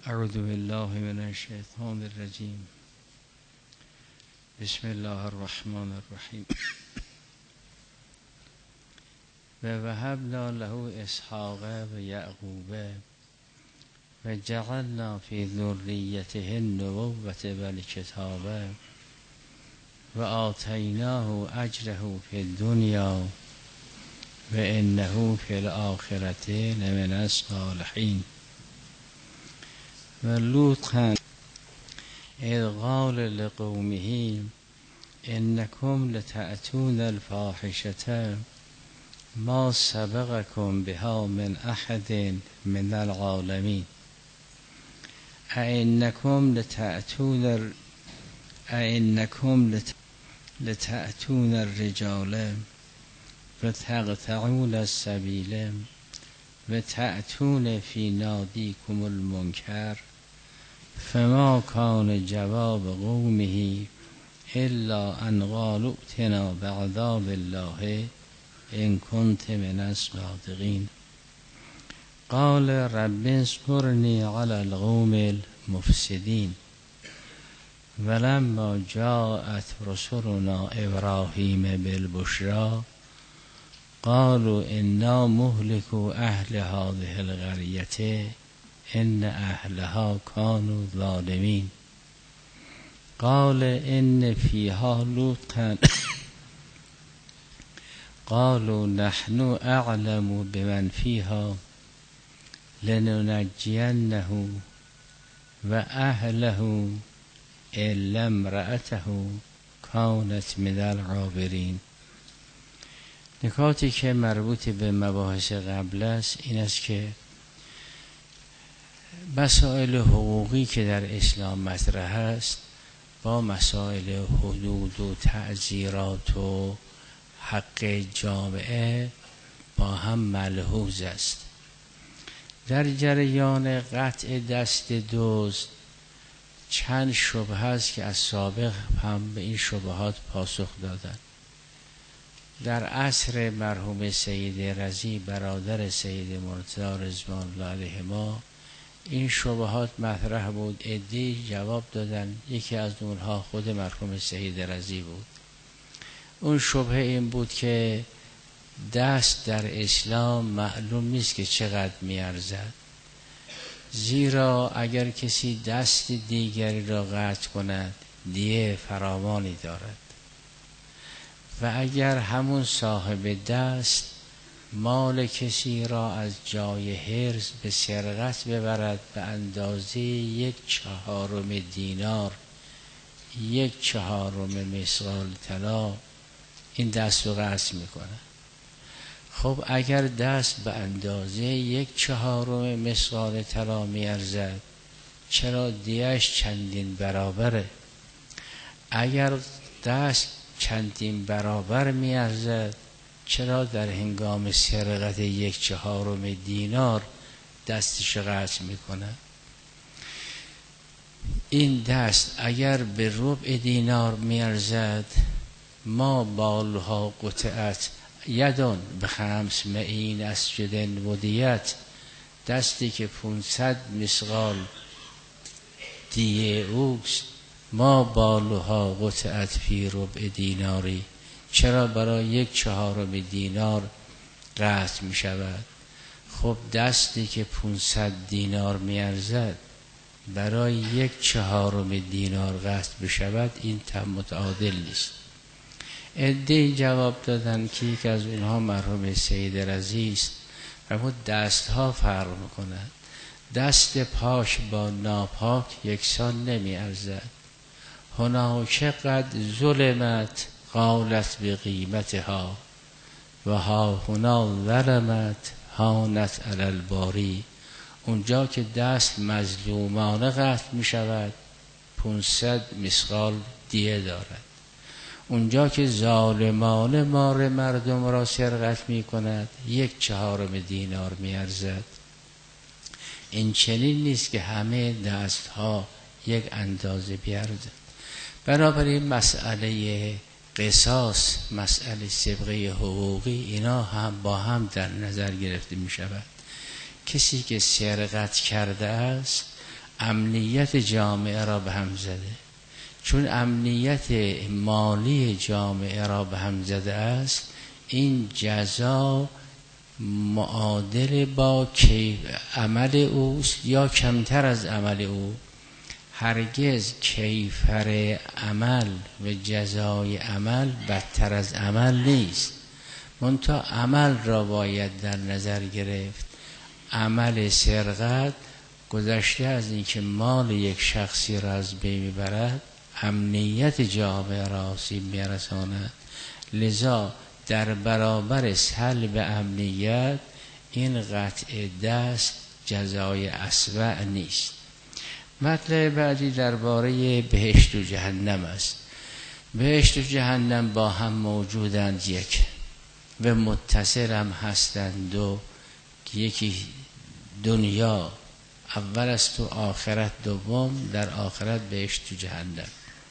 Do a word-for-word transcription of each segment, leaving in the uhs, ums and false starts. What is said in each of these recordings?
اعوذ بالله من الشیطان الرجیم. بسم الله الرحمن الرحیم. و وهبنا له اسحاق و یعقوب و جعلنا فی ذریته النبوة والکتاب و آتیناه اجره فی الدنیا و انه فی الاخرة لمن الصالحین. و لوطا اذ قال لقومه انکم لتأتون الفاحشة ما سبقكم بها من احد من العالمین. اینکم لتأتون اینکم لتأتون الرجال و تقطعون السبیل و تأتون فی نادیکم المنکر فما کان جواب قومه الا ان قالوا ائتنا بعذاب الله ان کنت من الصادقین. قال رب انصرنی علی القوم المفسدین. ولما جاءت رسلنا ابراهیم بالبشری قالوا انا مهلكو اهل هذه القرية ان اهلها كانوا ظالمين. قال ان فيها لوطا قالوا نحن اعلم بمن فيها لننجينه واهله الا امرأته كانت من الغابرين. نکاتی که مربوط به مباحث قبل است این است که مسائل حقوقی که در اسلام مطرح است با مسائل حدود و تعزیرات و حق جامعه با هم ملحوظ است. در جریان قطع دست دزد چند شبهه است که از سابق هم به این شبهات پاسخ دادند. در عصر مرحوم سید رضی برادر سید مرتضی رضوان الله علیهما این شبهات مطرح بود. عده‌ای جواب دادن. یکی از اونها خود مرحوم سید رضی بود. اون شبهه این بود که دست در اسلام معلوم نیست که چقدر میارزد، زیرا اگر کسی دست دیگری را قطع کند دیه فراوانی دارد و اگر همون صاحب دست مال کسی را از جای حرز به سرقت ببرد به اندازه یک چهارم دینار، یک چهارم مثقال طلا، این دست رو قطع میکنه. خب اگر دست به اندازه یک چهارم مثقال طلا میارزد چرا دیهش چندین برابره؟ اگر دست چندین برابر میارزد چرا در هنگام سرقت یک چهارم دینار دستش قطع میکنه؟ این دست اگر به ربع دینار میارزد ما بالها قطعت یدان به خمس معین اسجدن ودیت، دستی که پونصد مثقال دیه اوست ما بالها قطعت فی ربع دیناری، چرا برای یک چهارم دینار قطع می شود؟ خب دستی که پونصد دینار می ارزد برای یک چهارم دینار قطع بشود این تم متعادل نیست. عده‌ای جواب دادن که یک از اونها مرحوم سید رضی است. اما دست ها فرق میکنند. دست پاک با ناپاک یکسان نمی ارزد. هناک قد ظلمت قالت به قیمتها و ها هنا ظلمت هانت علی الباری. اونجا که دست مظلومانه قطع می شود پونصد مثقال دیه دارد. اونجا که ظالمانه مار مردم را سرقت می کند یک چهارم دینار می ارزد. این چنین نیست که همه دست ها یک اندازه بیارزد. بنابراین مسئله قصاص، مسئله سابقه حقوقی، اینا هم با هم در نظر گرفته می شود. کسی که سرقت کرده است امنیت جامعه را به هم زده. چون امنیت مالی جامعه را به هم زده است، این جزا معادل با عمل اوست یا کمتر از عمل او. هرگز کیفر عمل و جزای عمل بدتر از عمل نیست، منتها عمل را باید در نظر گرفت. عمل سرقت گذشته از اینکه مال یک شخصی را از بین میبرد، امنیت جامعه را آسیب میرساند. لذا در برابر سلب امنیت این قطع دست جزای اسوأ نیست. مطلب بعدی درباره بهشت و جهنم است. بهشت و جهنم با هم موجودند یک و متصل هم هستند دو، که یکی دنیا اول است و آخرت دوم، در آخرت بهشت و جهنم.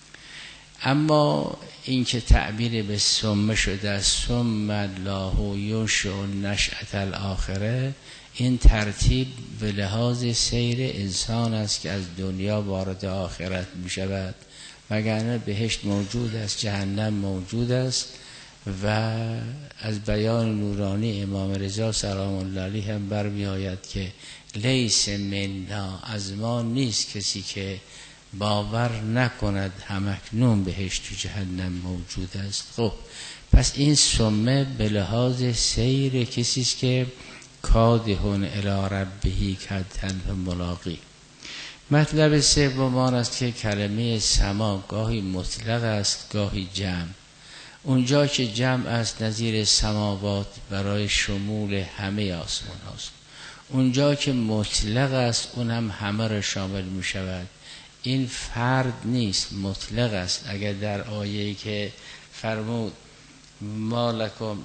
اما این که تعبیر به ثم شده است، ثم الله ینشئ نشأة الاخره، این ترتیب به لحاظ سیر انسان است که از دنیا وارد آخرت می شود. وگرنه بهشت موجود است، جهنم موجود است. و از بیان نورانی امام رضا سلام الله علیه هم برمی آید که لیس منا، از ما نیست کسی که باور نکند همکنون بهشت و جهنم موجود است. خب پس این سمه به لحاظ سیر کسی است که کادهون الی ربه کدحن ملاقی. مطلب سوم آن است که کلمه سما گاهی مطلق است گاهی جمع. اونجا که جمع است نظیر سماوات برای شمول همه آسمان هاست. اونجا که مطلق است اون هم همه را شامل می شود. این فرد نیست، مطلق است. اگر در آیه‌ای که فرمود ما لکم،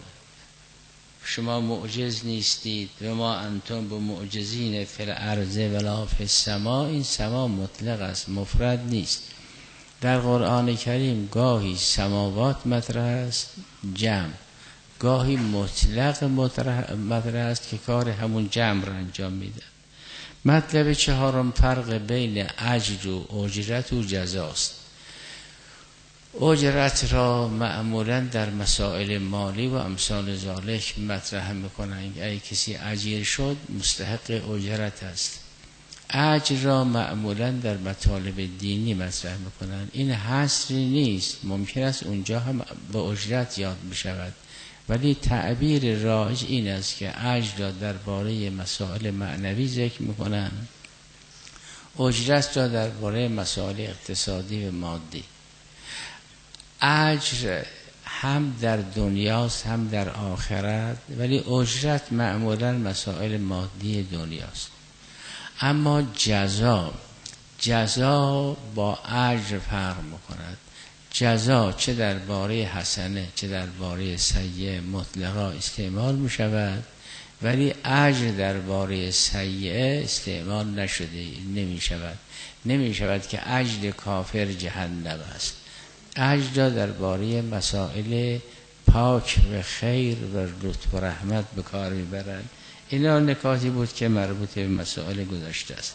شما معجز نیستید و ما انتم به معجزین فی الارض ولا فی السماء، این سما مطلق است، مفرد نیست. در قرآن کریم گاهی سماوات مطرح است جمع، گاهی مطلق مطرح است که کار همون جمع را انجام میده. مطلب چهارم فرق بین اجر و اجرت و جزاست. اجرت را معمولا در مسائل مالی و امثال ذالک مطرح میکنند. اگه کسی اجیر شد مستحق اجرت است. اجر را معمولا در مطالب دینی مطرح میکنند. این حصری نیست، ممکن است اونجا هم به اجرت یاد بشود، ولی تعبیر رایج این است که اجر را درباره مسائل معنوی ذکر میکنند، اجرت را درباره مسائل اقتصادی و مادی. اجر هم در دنیاست هم در آخرت، ولی اجرت معمولا مسائل مادی دنیاست. اما جزا جزا با اجر فرق میکند. جزا چه درباره حسنه چه درباره سیئه مطلقا استعمال می شود، ولی اجر درباره سیئه استعمال نشده، نمی شود. نمی شود که اجر کافر جهنم است. اجر درباره مسائل پاک و خیر و لطف و رحمت به کار می برند. اینا نکاتی بود که مربوط به مسائل گذشته است.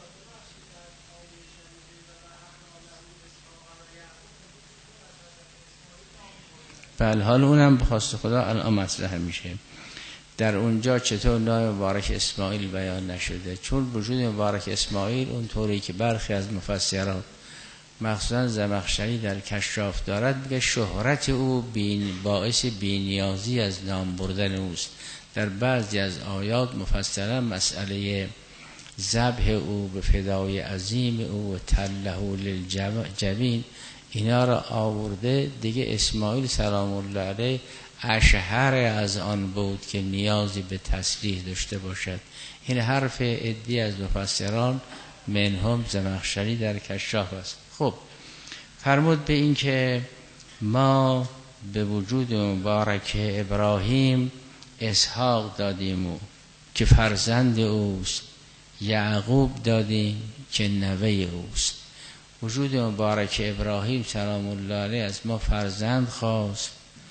بله، حال اونم به خواست خدا الان مطرح میشه. در اونجا چطور نام مبارک اسماعیل بیان نشده؟ چون وجود مبارک اسماعیل اون طوری که برخی از مفسران مخصوصا زمخشری در کشاف دارد، میگه شهرت او بین باعث بینیازی از نام بردن اوست. در بعضی از آیات مفسرا مسئله ذبح او به فدای عظیم او و تله للجبین اینا را آورده. دیگه اسماعیل سلام الله علیه اشهر از آن بود که نیازی به تصریح داشته باشد. این حرف عدی از مفسران منهم زمخشری در کشاف است. خب فرمود به این که ما به وجود مبارک ابراهیم اسحاق دادیم او که فرزند اوست، یعقوب دادیم که نوه اوست. وجود مبارک ابراهیم سلام الله علیه از ما فرزند خواست،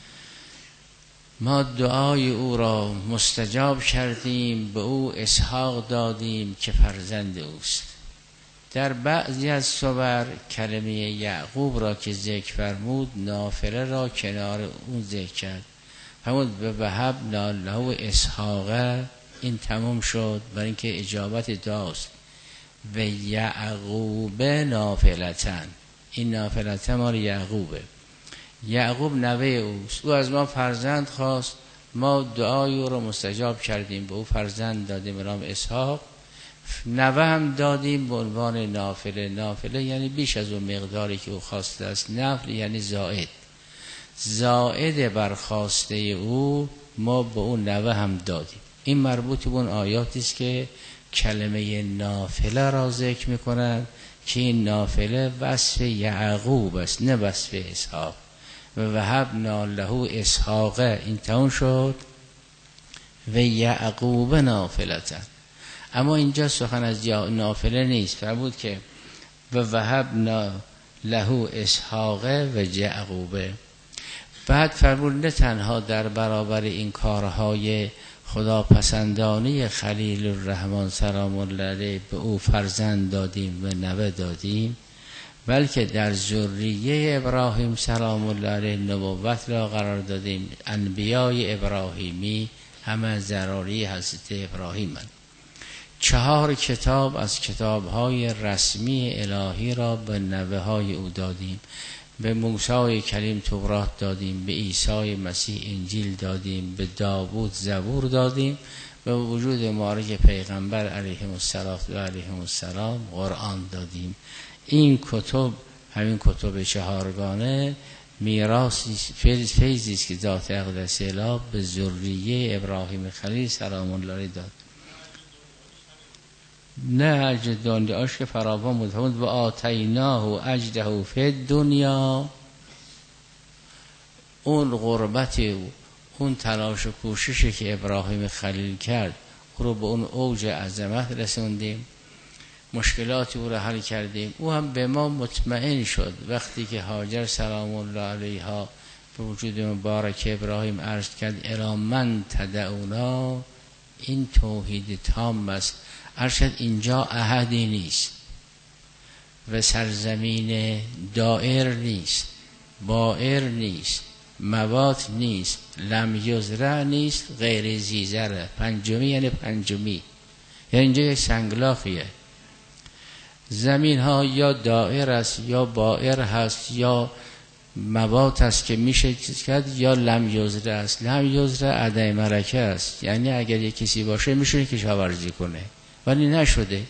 ما دعای او را مستجاب کردیم، به او اسحاق دادیم که فرزند اوست. در بعضی از صور کلمه یعقوب را که ذکر فرمود نافله را کنار اون ذکر کرد، همون به وهبنا له اسحاق، این تمام شد برای اینکه اجابت داست. و یعقوب نافلتن، این نافلتن مال یعقوبه. یعقوب نوه اوست، او از ما فرزند خواست، ما دعای او رو مستجاب کردیم، به او فرزند دادیم به نام اسحاق، نوه هم دادیم به عنوان نافله. نافله یعنی بیش از اون مقداری که او خواسته است. نفل یعنی زائد، زائد بر خواسته او ما به اون نوه هم دادیم. این مربوط به اون آیاتی است که کلمه نافله را ذکر میکنند که این نافله وصف یعقوب است نه وصف اسحاق. و وهبنا له اسحاق، این تمام شد. و یعقوب نافلتن، اما اینجا سخن از نافله نیست، فرمود که و وهبنا له اسحاق و یعقوب. بعد فرمود نه تنها در برابر این کارهای خدا پسندانه خلیل الرحمن سلام الله علیه به او فرزند دادیم و نوه دادیم، بلکه در ذریه ابراهیم سلام الله علیه نبوت را قرار دادیم. انبیای ابراهیمی همه ذراری حضرت ابراهیم من. چهار کتاب از کتابهای رسمی الهی را به نوه های او دادیم. به موسی کلیم تورات دادیم، به عیسی مسیح انجیل دادیم، به داوود زبور دادیم، به وجود مبارک پیغمبر علیه السلام و علیه السلام قرآن دادیم. این کتب، همین کتب چهارگانه، میراثی فیضی است که ذات اقدس اله به ذریه ابراهیم خلیل سلام الله علیه داد. نه اجر دنیاش که فراوان بود. همون و آتیناه اجره فی دنیا، اون غربت او، اون تلاش و کوششی که ابراهیم خلیل کرد، او رو به اون اوج عظمت رسوندیم، مشکلات او را حل کردیم. او هم به ما مطمئن شد وقتی که هاجر سلام الله علیها به وجود مبارک ابراهیم عرض کرد الی من تدعونا، این توحید تام است. ارشد اینجا احدی نیست و سرزمین دائر نیست، بائر نیست، موات نیست، لم یزرع نیست، غیر زیزره. پنجمی یعنی پنجمی، یعنی اینجا یک سنگلاخیه. زمین ها یا دائر است یا بائر هست یا موات است که میشه چیز کرد، یا لم یزرع است. لم یزرع عدم ملکه است، یعنی اگر یک کسی باشه میشه کشاورزی کنه ولی نشده.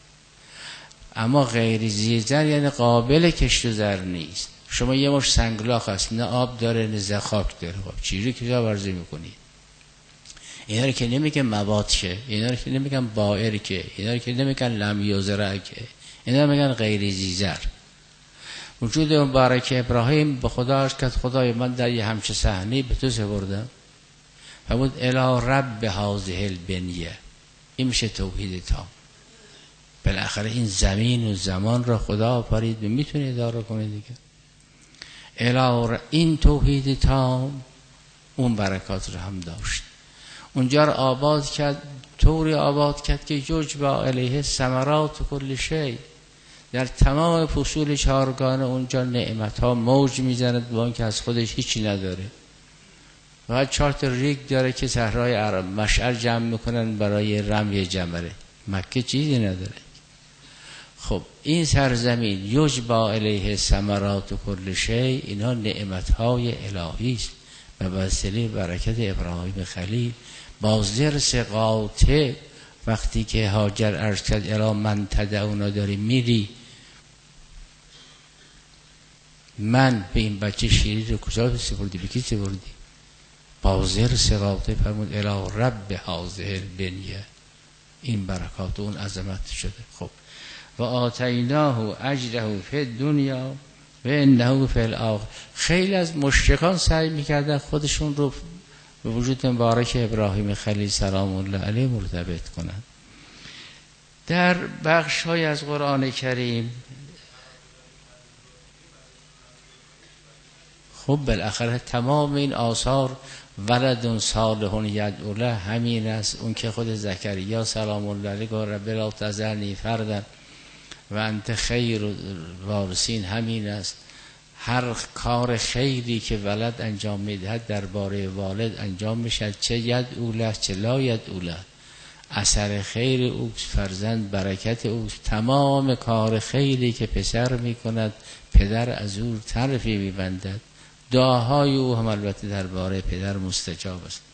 اما غیر زیزر یعنی قابل کشت و زر نیست. شما یه مش سنگلاخ هست، نه آب داره نه زخاک داره، خب چیزی کشاورزی میکنید؟ اینا رو که نمیگن مواد که، اینا رو که نمیگن بائر که، اینا رو که نمیگن لم یزرع که، اینا میگن غیر زیزر. وجود مبارک ابراهیم به خدا عرض کرد خدای من در یه همچه صحنه به تو سپردم، فرمود الی رب هذه البنیه. این میشه توحید تام. بالاخره این زمین و زمان را خدا آفرید و میتونه اداره کنه دیگه. الی این توحید تام اون برکات رو هم داشت. اونجا رو آباد کرد، طوری آباد کرد که یجب علیه ثمرات کل شی، در تمام فصول چهارگانه اونجا نعمت ها موج میزند با اینکه از خودش هیچی نداره. و چهار تا ریگ داره که صحرای عرب مشعر جمع میکنن برای رمی جمره. مکه چیزی نداره. خب این سرزمین یجبا علیه ثمرات و کل شی، اینا نعمت های الهی است و وسیله برکت ابراهیم خلیل. با زرس قاطع وقتی که هاجر عرض کرد الی من تدعونا، داری میری، من به این بچه شیری رو کجا سپردی؟ به کی سپردی؟ با زرس قاطع فرمود الی رب هذه البنیه. این برکات اون عظمت شده. خب و آتیناه اجره فی دنیا و انه فی الاخره. خیلی از مشرکان سعی میکردن خودشون رو به وجود مبارک ابراهیم خلیل سلام الله علیه مرتبط کنند. در بخش های از قرآن کریم خب بالاخره تمام این آثار ولد صالح یدعو له همین است. اون که خود زکریا سلام الله علیه گفت رب لا تذرنی فردا و انت خیر وارثین همین است. هر کار خیری که ولد انجام میدهد درباره والد انجام میشد، چه ید اوله چه لا ید اوله. اثر خیر او فرزند برکت او. تمام کار خیری که پسر میکند پدر از او طرفی میبندد. دعاهای او هم البته درباره پدر مستجاب است.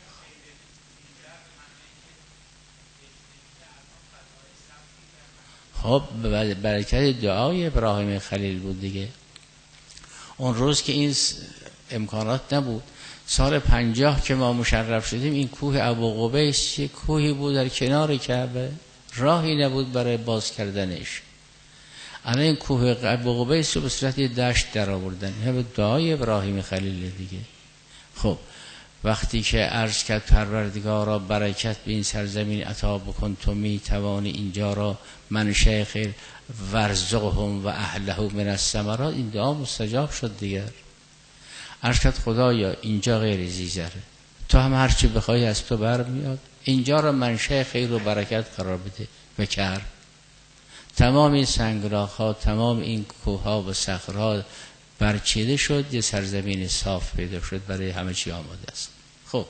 خب برکت دعای ابراهیم خلیل بود دیگه. اون روز که این امکانات نبود، سال پنجاه که ما مشرف شدیم، این کوه ابو قبیس چه کوهی بود در کنار کعبه، راهی نبود برای باز کردنش. الان این کوه ابو قبیس رو به صورت یه دشت در آوردن. این به دعای ابراهیم خلیل دیگه. خب وقتی که عرض کرد پروردگارا برکت به این سرزمین عطا بکن، تو می توانی اینجا را منشأ خیر ورزقهم و اهله من الثمرات، این دعا مستجاب شد دیگر. عرض کرد خدایا اینجا غیر زیزره، تو هم هر چی بخوای از تو برمیاد، اینجا را منشأ خیر و برکت قرار بده. و کرد. تمام این سنگلاخ‌ها، تمام این کوه‌ها و صخره‌ها برچیده شد، یه سرزمین صاف پیدا شد، برای همه چی آماده است. خب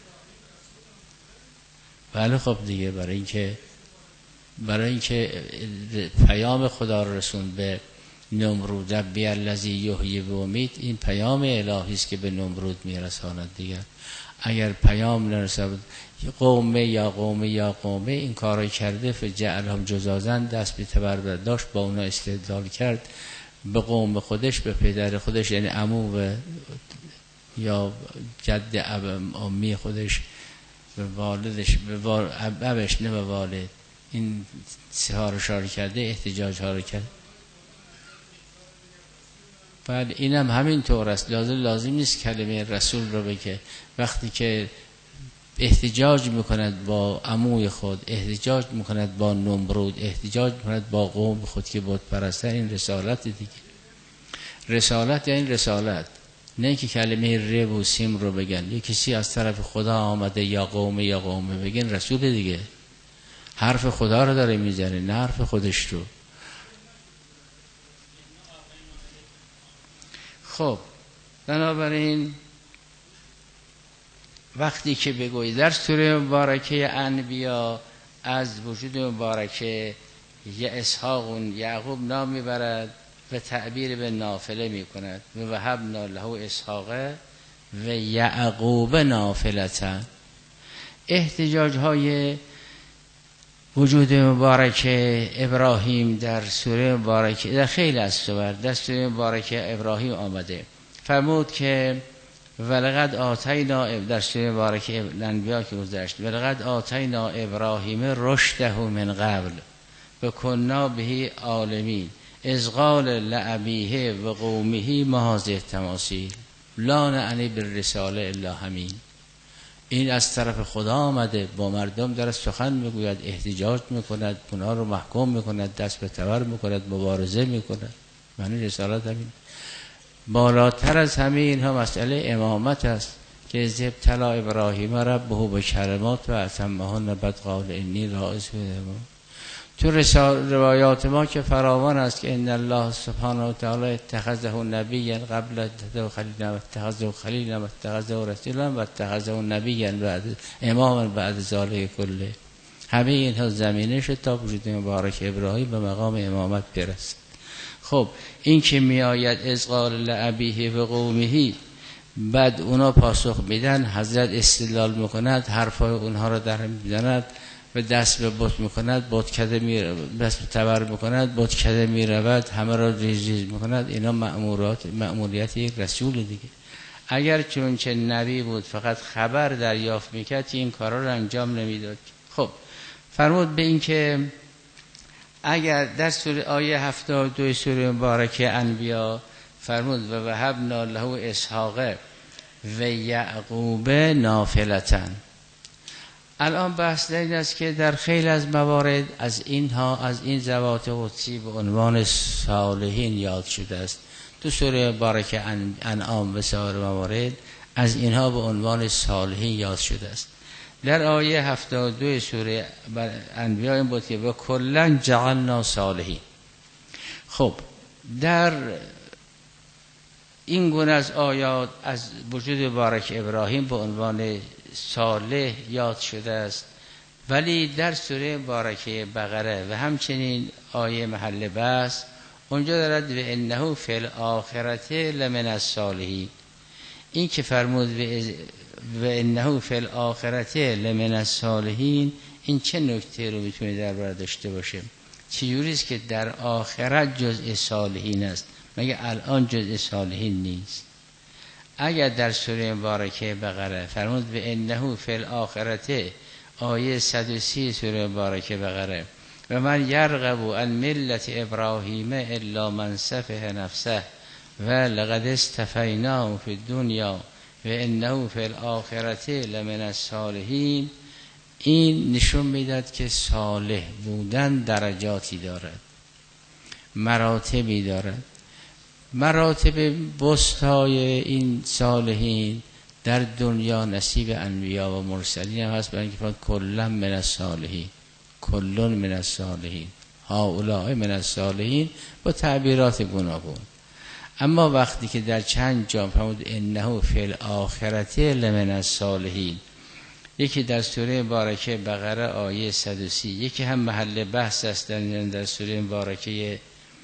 بله خب دیگه، برای اینکه برای اینکه پیام خدا رو رسون به نمرود ربی الذی یحیی و یمیت، این پیام الهی است که به نمرود میرساند دیگر. اگر پیام نرسد قومه یا قومه یا قومه این کارو کرده فجعلهم جزازا، دست به تبر داشت، با اونا استدلال کرد، به قوم خودش، به پدر خودش یعنی عمو و یا جد امی خودش، به والدش، به ابش نه به والد، این سه ها رو شار کرده، احتجاج ها رو کرد. بعد اینم همین طور است. لازم لازم نیست کلمه رسول رو بگه. وقتی که احتجاج میکند با عموی خود، احتجاج میکند با نمرود، احتجاج میکند با قوم خود که بت پرستن، این رسالت دیگه. رسالت یعنی رسالت، نه که کلمه ر و سیم رو بگن. یه کسی از طرف خدا آمده یا قومه یا قومه بگن، رسول دیگه. حرف خدا رو داره میزنه، نه حرف خودش رو. خب بنابراین وقتی که بگویی در سوره مبارکه انبیا از وجود مبارکه یه اسحاق یعقوب نام میبرد و تعبیر به نافله میکند و وهبنا له اسحاق و یعقوب نافلتا. احتجاج های وجود مبارکه ابراهیم در سوره مبارکه، در خیلی از سور در سوره مبارکه ابراهیم آمده. فرمود که ولقد آتینا، در سوره مبارکه انبیا که گذشت، ولقد آتینا ابراهیم رشده من قبل و کنا به عالمین اذ قال لأبیه و قومه ما هذه التماثیل لا نعنی بالرساله الا همین. این از طرف خدا آمده، با مردم در سخن میگوید، احتجاج میکند، اونها رو محکوم میکند، دست به تبر میکند، مبارزه میکند. معنی رسالت همین. بالاتر از همه اینها مسئله امامت است که اذ ابتلی ابراهیم ربه بکلمات و اتمهن بعد قال انی راعظ بهم. تو روایات ما که فراوان است که ان الله سبحانه و تعالی اتخذه نبیا قبل اتخذه خلیلا و اتخذه خلیلا و اتخذه رسولا و اتخذه نبیا بعد اماما بعد ذلک کله. همه اینها زمینه شد تا وجود مبارک ابراهیم به مقام امامت برسد. خب این که می آید اذ قال لأبیه و قومه، بعد اونا پاسخ میدن، حضرت استدلال میکند، حرفای اونها رو در میزند و دست به بت میکند، بت کده می دست به تبر میکند، بت کده میرود، همه را ریز ریز میکند. اینا مأمورات مأموریت یک رسول دیگه. اگر چون چه نبی بود فقط خبر دریافت میکرد این کارا رو انجام نمیداد. خب فرمود به این که اگر در سوره آیه هفتاد و دو سوره مبارکه انبیا فرمود و وهبنا له اسحاق و یعقوب نافلتا. الان بحث این است که در خیلی از موارد از اینها، از این ذوات قدسی به عنوان صالحین یاد شده است. تو سوره مبارکه انعام و سایر موارد از اینها به عنوان صالحین یاد شده است. در آیه هفتاد و دو سوره انبیا این بود که و کلا جعلنا صالحین، خب در این گونه از آیات از وجود مبارک ابراهیم به عنوان صالح یاد شده است، ولی در سوره مبارکه بقره و همچنین آیه محل بحث اونجا دارد و انه فی الاخرته لمن الصالحین. این که فرمود و انه فی الاخرته لمن الصالحین، این چه نکته رو میتونه در بر داشته باشه؟ چجوری است که در آخرت جزء صالحین است؟ مگه الان جزء صالحین نیست؟ اگر در سوره مبارکه بقره فرمود به انه فی الاخرته، آیه صد و سی سوره مبارکه بقره، و من یرغب عن ملت ابراهیم الا من سفه نفسه و لقد اصطفیناه فی الدنیا و انه فی الاخرته لمن الصالحین، این نشون میداد که صالح بودن درجاتی دارد، مراتبی دارد. مراتب بستای این صالحین در دنیا نصیب انبیا و مرسلین هم هست، برای اینکه کلا من الصالحین، کلون من الصالحین، هؤلاء من الصالحین با تعبیرات گوناگون. اما وقتی که در چند جا فرمود انه فی الاخرته لمن الصالحین، یکی در سوره مبارکه بقره آیه صد و سی، یکی هم محل بحث است در سوره مبارکه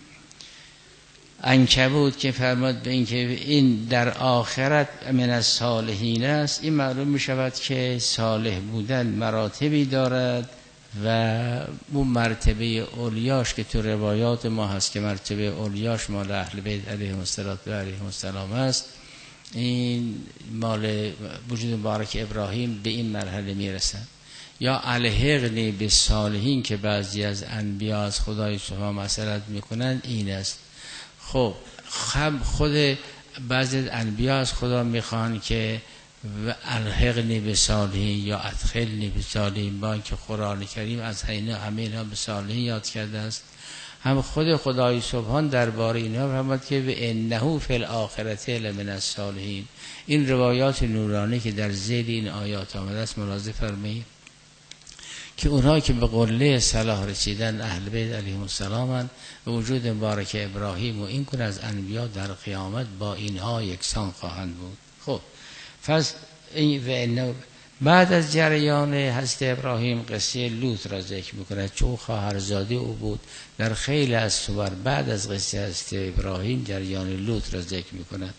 عنکبوت که فرمود به این که این در آخرت من الصالحین است، این معلوم می شود که صالح بودن مراتبی دارد و اون مرتبه اولیاش که تو روایات ما هست که مرتبه اولیاش مال اهل بیت علیهم السلام است، این مال وجود مبارک ابراهیم به این مرحله می رسد. یا الحقنی به صالحین که بعضی از انبیا از خدای سبحانه مسئلت می کنند، این است. خب خود بعضی از انبیا از خدا میخوان که الحقنی به صالحین یا ادخلنی به صالحین، با اینکه قرآن کریم از همه اینا به صالحین یاد کرده است، هم خود خدای سبحان درباره اینا فرمود که به انه فی الاخرته لمن الصالحین. این روایات نورانی که در ذیل این آیات آمده است ملاحظه فرمایید که اونها که به قله صلاح رسیدن اهل بیت علیهم السلام و وجود مبارک ابراهیم و این گونه از انبیا در قیامت با اینها یکسان خواهند بود. خب پس این بعد از جریان حضرت ابراهیم قصه لوط را ذکر میکنه، چون خواهرزاده او بود. در خیلی از سور بعد از قصه حضرت ابراهیم جریان لوط را ذکر میکند.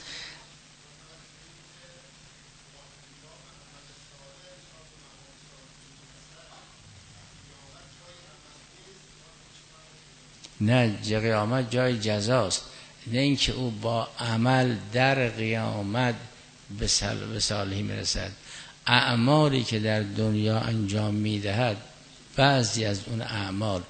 نه، قیامت جای جزاست، نه اینکه او با عمل در قیامت به صالحی میرسد. اعمالی که در دنیا انجام میدهد، بعضی از اون اعمال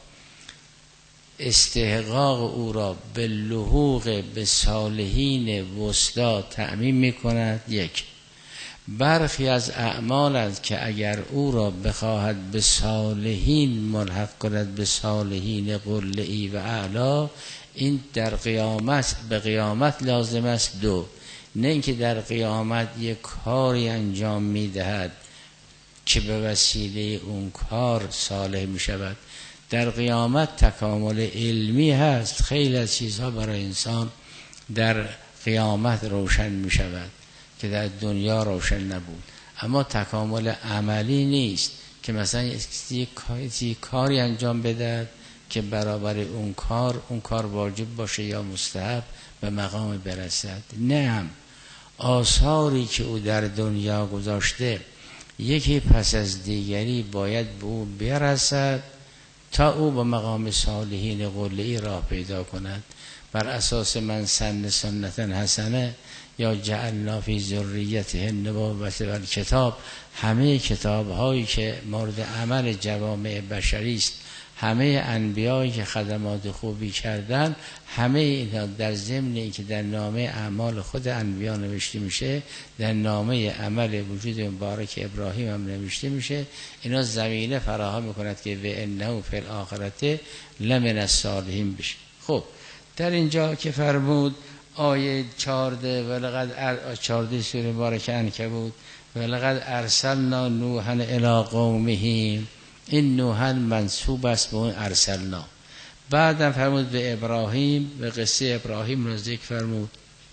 استحقاق او را به لحوق به صالحین وسطا تأمین میکند. یک، برخی از اعمال است که اگر او را بخواهد به صالحین ملحق کند، به صالحین قلعی و اعلا، این در قیامت به قیامت لازم است. دو، نه اینکه در قیامت یک کاری انجام میدهد که به وسیله اون کار صالح می شود. در قیامت تکامل علمی هست، خیلی از چیزها برای انسان در قیامت روشن می شود که در دنیا روشن نبود. اما تکامل عملی نیست که مثلا یک کاری انجام بده که برابر اون کار اون کار واجب باشه یا مستحب به مقام برسد. نه، هم آثاری که او در دنیا گذاشته یکی پس از دیگری باید به او برسد تا او به مقام صالحین قلعی راه پیدا کند. بر اساس من سن سنتا حسنه یا جعلنا فی ذریته النبوة والکتاب، همه کتاب هایی که مورد عمل جوامع بشری است، همه انبیایی که خدمات خوبی کردن، همه اینا در ضمن این که در نامه اعمال خود انبیا نوشته میشه، در نامه عمل وجود مبارک ابراهیم هم نوشته میشه. اینا زمینه فراهم میکند که و انه فی الاخرته لمن الصالحین بشه. خب در اینجا که فرمود آیه چهارده ولقد چهارده سوره مبارکه عنکبوت ولقد ارسلنا نوحا الی قومه، این نوحا منسوب است به اون ارسلنا. بعدم فرمود به ابراهیم، به قصه ابراهیم رو ذکر فرمود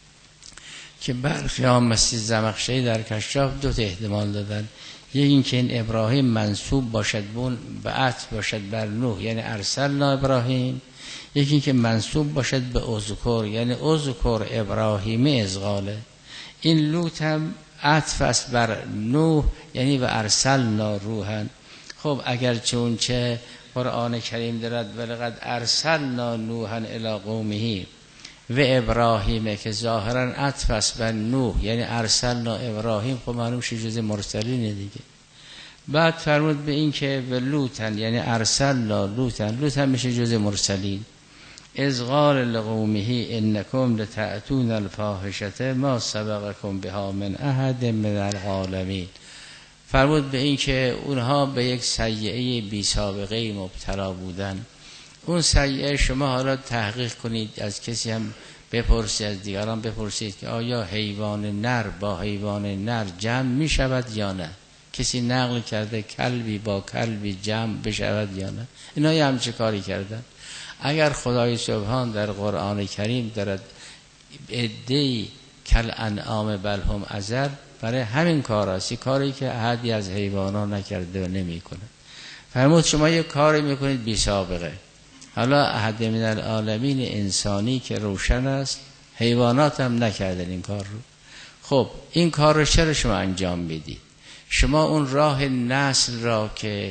که برخی ها مثل زمخشری در کشاف دو تا احتمال دادن. یکی این که این ابراهیم منصوب باشد به عطف باشد بر نوح، یعنی ارسلنا ابراهیم. یکی این که منصوب باشد به اذکر، یعنی اذکر ابراهیم ازغاله. این لوط هم عطف است بر نوح، یعنی و ارسلنا روحا. خب اگر چون چه قرآن کریم دارد ولقد ارسلنا نوحا الی قومه و ابراهیم که ظاهرا عطف است بر نوح، یعنی ارسلنا ابراهیم، خب معلوم شد جز مرسلینه دیگه. بعد فرمود به این که و لوطا، یعنی ارسلنا لوطا، لوط هم میشه جز مرسلین. اذ قال لقومه انکم لتأتون الفاحشة ما سبقکم بها من احد من العالمین. فرمود به این که اونها به یک سیئه بی سابقه مبتلا بودن. اون سیئه شما حالا تحقیق کنید، از کسی هم بپرسید، از دیگران بپرسید که آیا حیوان نر با حیوان نر جمع می شود یا نه. کسی نقل کرده کلبی با کلبی جمع بشود یا نه. اینا هم چه کاری کردن؟ اگر خدای سبحان در قرآن کریم دارد عده‌ای کل انعام بل هم اضل، برای همین کار است، کاری که احدی از حیوانات نکرده و نمی کنه. فرمود شما یک کاری میکنید بی سابقه. حالا احد من العالمین انسانی که روشن است، حیوانات هم نکردن این کار رو. خب این کار رو چرا شما انجام میدید؟ شما اون راه نسل را که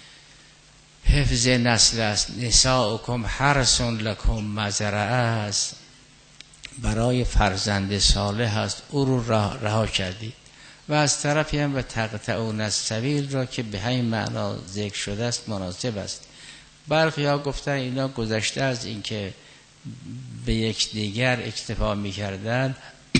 حفظ نسل است، نساؤکم حرث لکم مزرعه است، برای فرزند صالح است، او رو رها کردید. و از طرفی هم و تقطعون السبیل را که به همین معنا ذکر شده است مناسب است. برخی ها گفتن اینا گذشته از این که به یک دیگر اکتفا می‌کردند،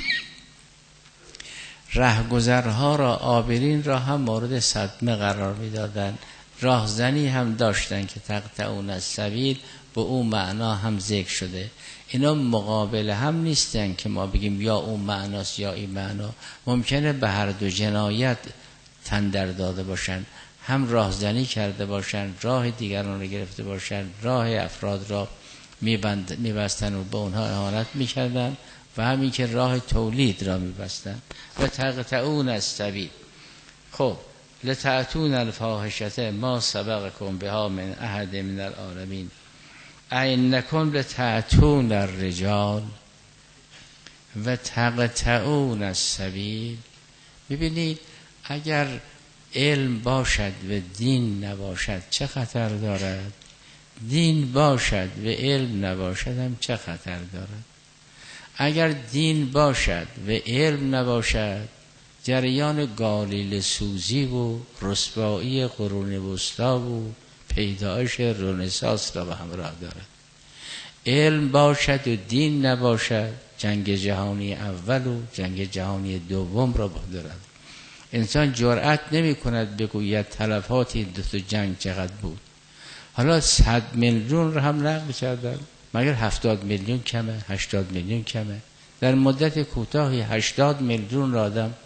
رهگذرها را، عابرین را هم مورد صدمه قرار می‌دادند. راهزنی هم داشتن که تقطعون السبیل به اون معنا هم ذکر شده. اینا مقابل هم نیستن که ما بگیم یا اون معناست یا این معنا. ممکنه به هر دو جنایت تندر داده باشن، هم راهزنی کرده باشن، راه دیگران رو گرفته باشن، راه افراد را میبند میبستن و به اونها اهانت میکردن، و همین که راه تولید را میبستن. و تقطعون السبیل. خب لتأتون الفاحشة ما سبقکم بها من احد من العالمین اینکم لتأتون الرجال و تقطعون السبیل. ببینید اگر علم باشد و دین نباشد چه خطر دارد؟ دین باشد و علم نباشد هم چه خطر دارد؟ اگر دین باشد و علم نباشد، جریان گالیل سوزی و رسوایی قرون وسطی و پیدایش رنسانس را به همراه دارد. علم باشد و دین نباشد، جنگ جهانی اول و جنگ جهانی دوم را با دارد. انسان جرأت نمی کند بگوید تلفاتی دو تا جنگ چقدر بود. حالا صد میلیون را هم نقل کردن، مگر هفتاد میلیون کمه؟ هشتاد میلیون کمه؟ در مدت کوتاهی هشتاد میلیون را آدم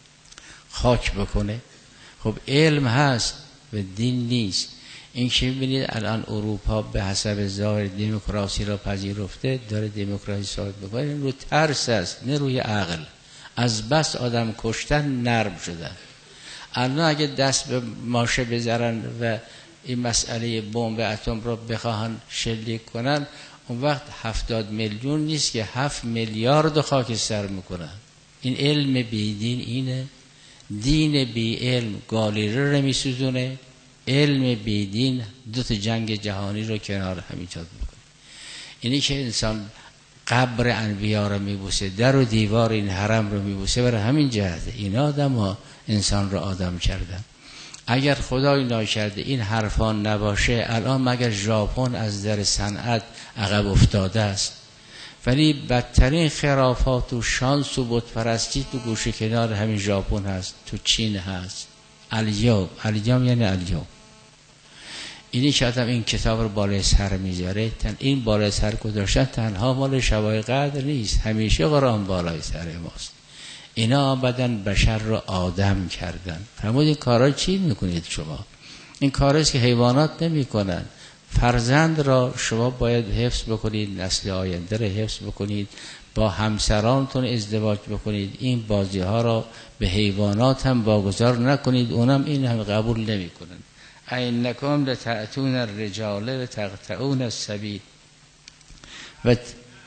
خاک بکنه. خب علم هست و دین نیست. این که ببینید الان اروپا به حسب ظاهر دموکراسی را پذیرفته، داره دموکراسی ثابت بکنه. این رو ترس است نه روی عقل. از بس آدم کشتن نرم شدن. الان اگه دست به ماشه بذارن و این مسئله بمب اتم را بخواهن شلیک کنن، اون وقت هفتاد میلیون نیست که هفت میلیارد خاکستر میکنن. این علم بی دین اینه. دین بی علم گالیره رو میسوزونه، علم بی دین دو تا جنگ جهانی رو کنار هم ایجاد میکنه. اینی که انسان قبر انبیا رو میبوسه، در و دیوار این حرم رو میبوسه، برای همین جهته این آدم ها انسان رو آدم کردن. اگر خدای ناکرده این حرفان نباشه، الان مگر ژاپن از در صنعت عقب افتاده است؟ ولی بدترین خرافات و شانس و بت پرستی تو گوشه کنار همین ژاپن هست، تو چین هست. الیوم الیوم یعنی الیوم. اینی که آدم این کتاب رو بالای سر میذاره، تن این بالای سر گذاشتن تنها مال شبای قدر نیست، همیشه قرآن بالای سر ماست. اینا آمدن بشر رو آدم کردن. فرمود این کارا چی میکنید شما؟ این کاراست که حیوانات نمیکنن. فرزند را شما باید حفظ بکنید، نسل آینده را حفظ بکنید، با همسرانتون ازدواج بکنید، این بازی ها را به حیوانات هم واگذار نکنید، اونم این هم قبول نمی کنند. اینکم لتأتون الرجال و تقطعون السبیل و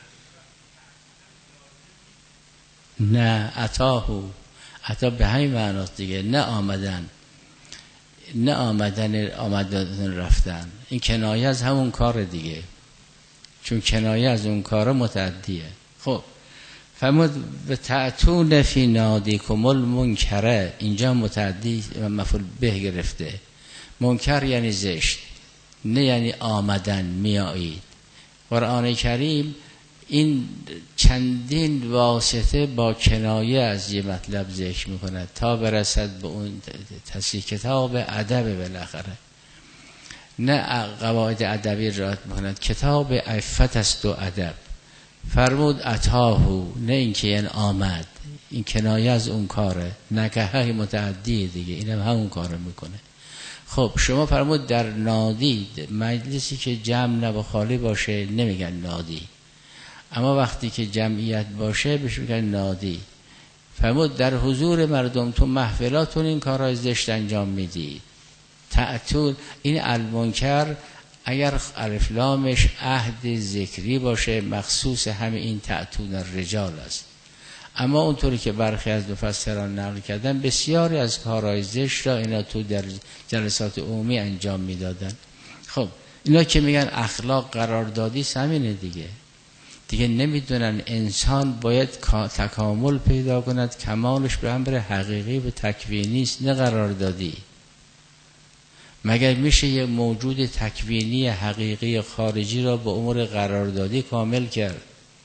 نه اتاهو، عطا به همین معناست دیگه، نه آمدن، نه آمدن آمدن رفتن، این کنایه از همون کار دیگه، چون کنایه از اون کار متعدیه. خب فرمود و تأتون فی نادیکم المنکره، اینجا متعدی و مفعول به گرفته. منکر یعنی زشت، نه یعنی آمدن میایید. قرآن کریم این چندین واسطه با کنایه از یه مطلب ذکر میکنه تا برسد به اون تصحیح کتاب ادب بالاخره، نه قواعد ادبی رعایت میکنه، کتاب عفت است و ادب. فرمود اتاهو، نه اینکه یعنی آمد، این کنایه از اون کاره، نکهه متعدی دیگه، اینم هم همون کاره میکنه. خب شما فرمود در نادی، مجلسی که جمع نه خالی باشه نمیگن نادی، اما وقتی که جمعیت باشه بهش میگن نادی. فرمود در حضور مردم تو محفلاتون این کارهای زشت انجام میدید. تأتون، این المنکر اگر الف لامش عهد ذکری باشه مخصوص همه این تأتون الرجال است، اما اونطوری که برخی از مفسران نقل کردن بسیاری از کارهای زشت را اینا تو در جلسات عمومی انجام میدادن. خب اینا که میگن اخلاق قراردادی همینه دیگه، دیگه نمیدونن انسان باید تکامل پیدا کند، کمالش به امر حقیقی و تکوینی است نه قراردادی. مگر میشه یه موجود تکوینی حقیقی خارجی را به امور قراردادی کامل کرد؟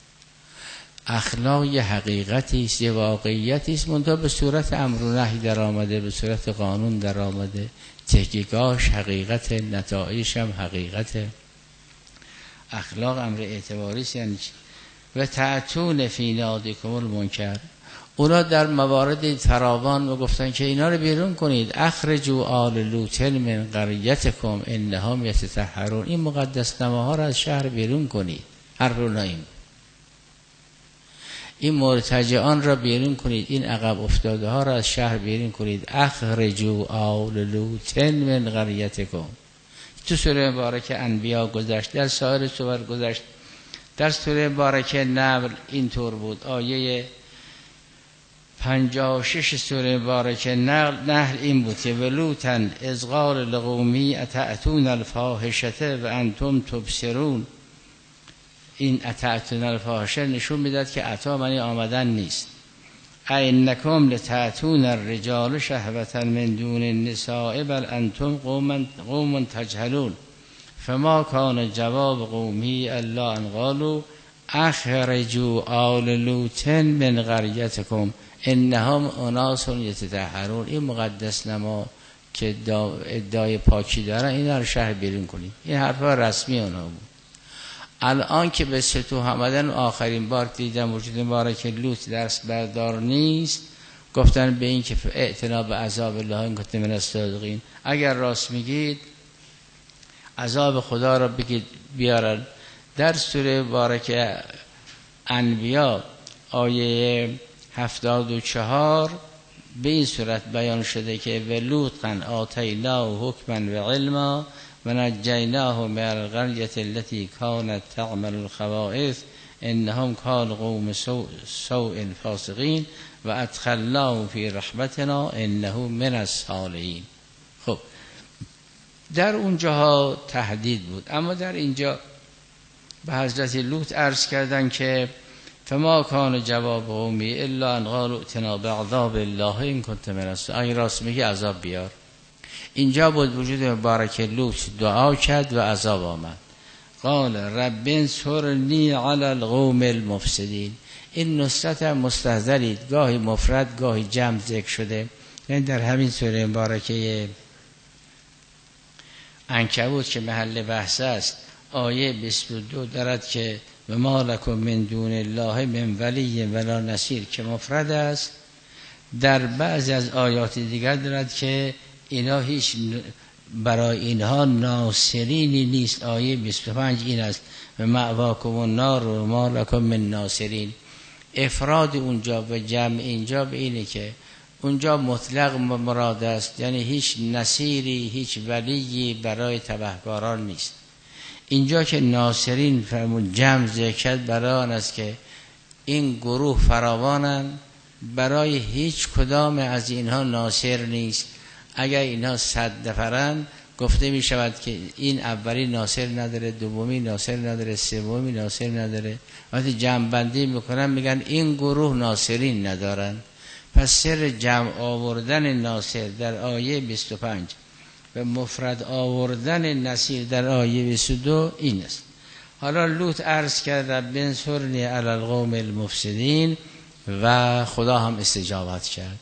اخلاق یه حقیقتی است، یه واقعیتی است، منتها به صورت امر و نهی در آمده، به صورت قانون در آمده، تحقیقاش حقیقت، نتایجش هم حقیقت. اخلاق امر اعتباری است. یعنی و تأتون فی نادیکم المنکر، اونا در موارد فراوان و گفتن که اینا رو بیرون کنید، اخرجوا آل لوط من قریتکم انهم یتطهرون، این مقدس نماها رو از شهر بیرون کنید، هر روناییم این مرتجعان را بیرون کنید، این عقب افتاده ها را از شهر بیرون کنید. اخرجوا آل لوط من قریتکم، تو سوره مبارکه انبیا گذشت، در سایر سور گذشت، در سوره مبارکه نمل اینطور بود، آیه پنجاه و شش سوره مبارکه نحل این بود که ولوطن اذ قال لقومی اتأتون الفاحشة و انتم تبصرون. این اتأتون الفاحشه نشون میداد که عطا معنی آمدن نیست. اینکم لتأتون الرجال شهوة من دون النساء بل انتم قوم قوم تجهلون فما کان جواب قومی الا ان قالوا اخرجوا آل لوط من قریتکم انهم اناس یتطهرون. این مقدس نما که ادعای پاکی دارن اینا رو شهر بیرون کنید. این حرفا رسمی اونا بود. الان که به ستوه آمدن آخرین بار دیدم وجود مبارک لوط درس بردار نیست، گفتن به این که اعتنا به عذاب الله این کنتم من الصادقین، اگر راست میگید عذاب خدا را بگید بیارن. در سوره مبارکه انبیا آیه هفتاد و چهار به این صورت بیان شده که ولوطا آتیناه حکما و علما و نجیناه من القریة التي كانت تعمل الخبائث انهم كانوا قوم سوء فاسقین و ادخلناه فی رحمتنا انه من الصالحین. خب در اونجاها تهدید بود، اما در اینجا به حضرت لوط عرض کردن که فما کان جواب قومی الا ان قالوا ائتنا بعذاب الله ان كنت من الصادقین، اگه راست میگی عذاب بیار. اینجا بود وجود مبارک لوط دعا کرد و عذاب آمد. قال رب انصرنی علی القوم المفسدین. این نصرت هم مستحضرید، گاهی مفرد گاهی جمع ذکر شده. یعنی در همین سوره مبارکه عنکبوت که محل بحث است آیه بیست و دو دارد که و ما لکم من دون الله من ولی ولا نصیر که مفرد است. در بعضی از آیات دیگر دارد که اینا هیچ برای اینها ناصرینی نیست. آیه بیست و پنج این است و مأواکم النار و ما لکم من ناصرین. افراد اونجا و جمع اینجا به اینه که اونجا مطلق مراد است، یعنی هیچ نصیری هیچ ولیی برای تبهکاران نیست. اینجا که ناصرین فرمود جمع ذکر برای آن است که این گروه فراوانند، برای هیچ کدام از اینها ناصر نیست. اگر اینها صد نفرند گفته می شود که این اولی ناصر نداره، دومی ناصر نداره، سومی ناصر نداره. وقتی جمع بندی میکنن میگن این گروه ناصرین ندارن. پس سر جمع آوردن ناصر در آیه بیست و پنج و مفرد آوردن نصیر در آیه بیست و دو این است. حالا لوط عرض کرد رب انصرنی علی القوم المفسدین و خدا هم استجابت کرد.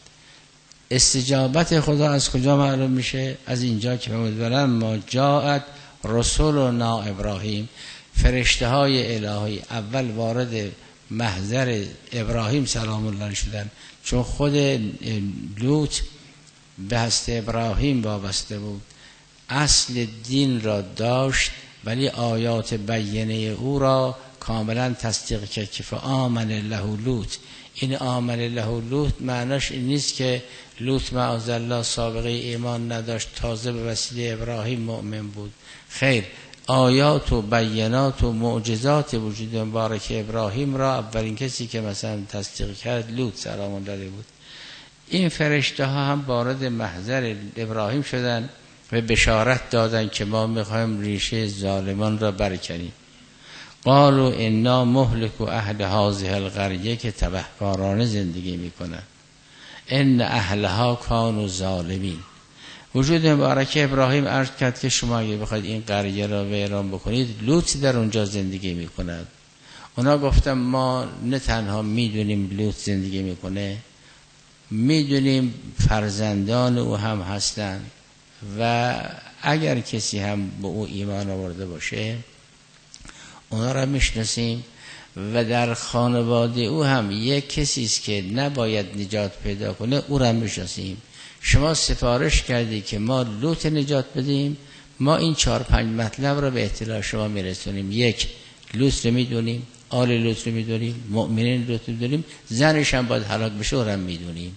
استجابت خدا از کجا معلوم میشه؟ از اینجا که فرمود ما جاءت رسولنا ابراهیم، فرشته های الهی اول وارد محضر ابراهیم سلام الله شدن، چون خود لوط به هست ابراهیم وابسته بود، اصل دین را داشت ولی آیات بیانه او را کاملا تصدیق کرد که فآمن له لوط. این آمن له لوط معناش این نیست که لوط معاذالله سابقه ایمان نداشت تازه به وسیله ابراهیم مؤمن بود. خیر، آیات و بیانات و معجزات وجود مبارک ابراهیم را اولین کسی که مثلا تصدیق کرد لوط سلام الله علیه بود. این فرشته ها هم وارد محضر ابراهیم شدن و بشارت دادن که ما میخوایم ریشه ظالمان را برکنیم. قالوا انا مهلك اهل هذه القريه، که تبهکارانه زندگی میکنن. ان اهلها كانوا ظالمین. وجود مبارک ابراهیم عرض کرد که شما اگه بخواید این قریه را ویران بکنید، لوط در اونجا زندگی میکند. اونا گفتم ما نه تنها میدونیم لوط زندگی میکنه، میدونیم فرزندان او هم هستند و اگر کسی هم به او ایمان آورده باشه اونا را میشناسیم و در خانواده او هم یک کسی است که نباید نجات پیدا کنه، او را میشناسیم. شما سفارش کردی که ما لوط نجات بدیم، ما این چهار پنج مطلب را به اطلاع شما میرسونیم. یک، لوط رو میدونیم، آل لوط رو میدونیم، مؤمنین لوط رو میدونیم، زنش هم باید هلاک بشه او را میدونیم.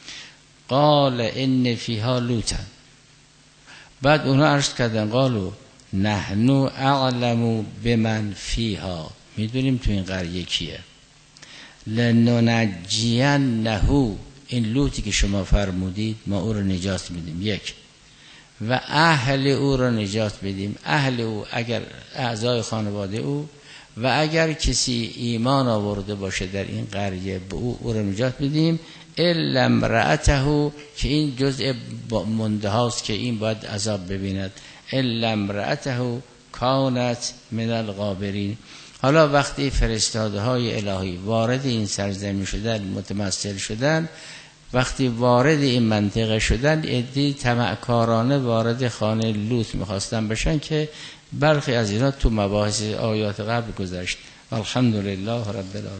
قال ان فیها لوطا. بعد اونا عرض کردن قالو نحنو اعلم بمن فیها، میدونیم تو این قریه کیه. لننجینه، این لوطی که شما فرمودید ما او رو نجات میدیم. یک، و اهل او رو نجات بدیم. اهل او اگر اعضای خانواده او و اگر کسی ایمان آورده باشه در این قریه به او او رو نجات بدیم. الا امرأته، که این جزء مونده هاست که این باید عذاب ببیند. الا امرأته کانت من الغابرین. حالا وقتی فرستاده های الهی وارد این سرزمین شدن، متمثل شدن، وقتی وارد این منطقه شدن، عده‌ای طمعکارانه وارد خانه لوط میخواستن بشن که برخی از اینا تو مباحث آیات قبل گذشت. الحمدلله رب العالمین.